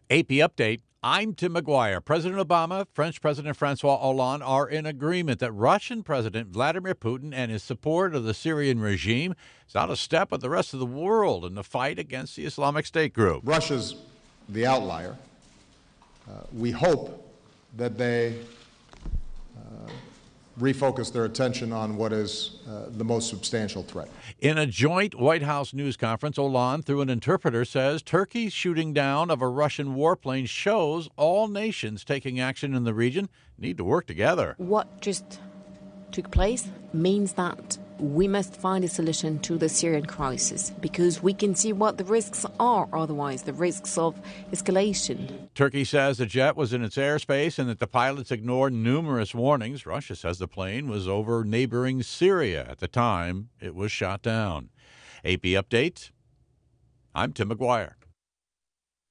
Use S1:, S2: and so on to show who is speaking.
S1: AP Update. I'm Tim McGuire. President Obama, French President Francois Hollande are in agreement that Russian President Vladimir Putin and his support of the Syrian regime is out of step with the rest of the world in the fight against the Islamic State group.
S2: Russia's the outlier. We hope that they refocus their attention on what is the most substantial threat.
S1: In a joint White House news conference, Hollande, through an interpreter, says Turkey's shooting down of a Russian warplane shows all nations taking action in the region need to work together.
S3: What just took place means that we must find a solution to the Syrian crisis, because we can see what the risks are otherwise, the risks of escalation.
S1: Turkey says the jet was in its airspace and that the pilots ignored numerous warnings. Russia says the plane was over neighboring Syria at the time it was shot down. AP Update. I'm Tim McGuire.